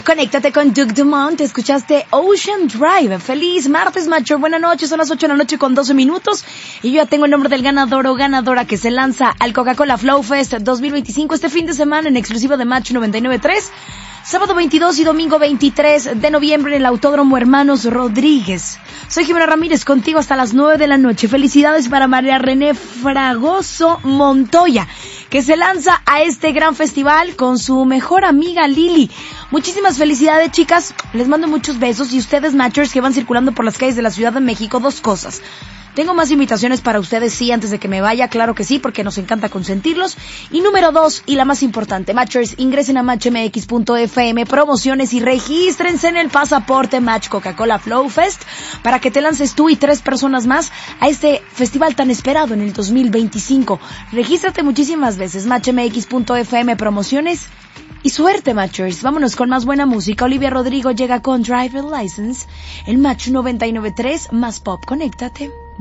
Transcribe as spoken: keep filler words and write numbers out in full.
Conéctate con Duke Dumont, escuchaste Ocean Drive. Feliz martes, macho. Buenas noches, son las ocho de la noche con doce minutos. Y yo ya tengo el nombre del ganador o ganadora que se lanza al Coca-Cola Flow Fest dos mil veinticinco este fin de semana en exclusiva de Macho noventa y nueve punto tres. Sábado veintidós y domingo veintitrés de noviembre en el Autódromo Hermanos Rodríguez. Soy Jimena Ramírez, contigo hasta las nueve de la noche. Felicidades para María René Fragoso Montoya, que se lanza a este gran festival con su mejor amiga Lili. Muchísimas felicidades, chicas. Les mando muchos besos. Y ustedes, matchers que van circulando por las calles de la Ciudad de México, dos cosas. Tengo más invitaciones para ustedes, sí, antes de que me vaya, claro que sí, porque nos encanta consentirlos. Y número dos, y la más importante, matchers, ingresen a match m x punto f m, promociones y regístrense en el pasaporte Match Coca-Cola Flow Fest para que te lances tú y tres personas más a este festival tan esperado en el dos mil veinticinco. Regístrate muchísimas veces, match m x punto f m, promociones y suerte, matchers. Vámonos con más buena música. Olivia Rodrigo llega con Driver License, el Match noventa y nueve punto tres, más pop. Conéctate.